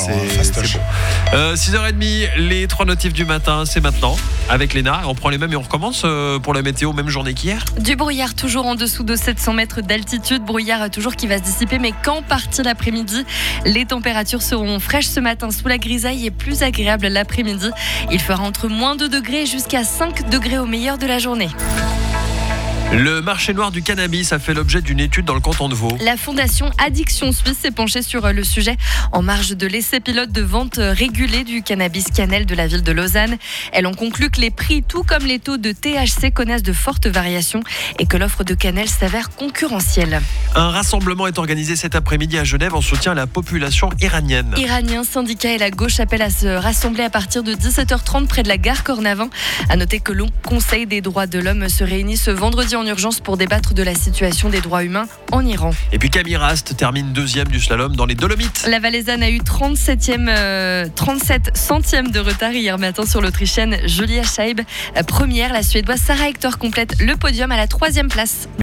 c'est bon. 6h30, les 3 notifs du matin, c'est maintenant. Avec Léna, on prend les mêmes et on recommence pour la météo, même journée qu'hier. Du brouillard toujours en dessous de 700 mètres d'altitude. Brouillard toujours qui va se dissiper, mais qu'en partie l'après-midi. Les températures seront fraîches ce matin sous la grisaille et plus agréables l'après-midi. Il fera entre moins 2 degrés jusqu'à 5 degrés au meilleur de la journée. Le marché noir du cannabis a fait l'objet d'une étude dans le canton de Vaud. La fondation Addiction Suisse s'est penchée sur le sujet en marge de l'essai pilote de vente régulée du cannabis cannelle de la ville de Lausanne. Elle en conclut que les prix, tout comme les taux de THC, connaissent de fortes variations et que l'offre de cannelle s'avère concurrentielle. Un rassemblement est organisé cet après-midi à Genève en soutien à la population iranienne. Iraniens, syndicats et la gauche appellent à se rassembler à partir de 17h30 près de la gare Cornavin. À noter que le Conseil des droits de l'homme se réunit ce vendredi en urgence pour débattre de la situation des droits humains en Iran. Et puis Camille Rast termine 2e du slalom dans les Dolomites. La Valaisanne a eu 37 centièmes de retard hier matin sur l'Autrichienne Julia Scheib. Première, la Suédoise Sarah Hector complète le podium à la 3e place.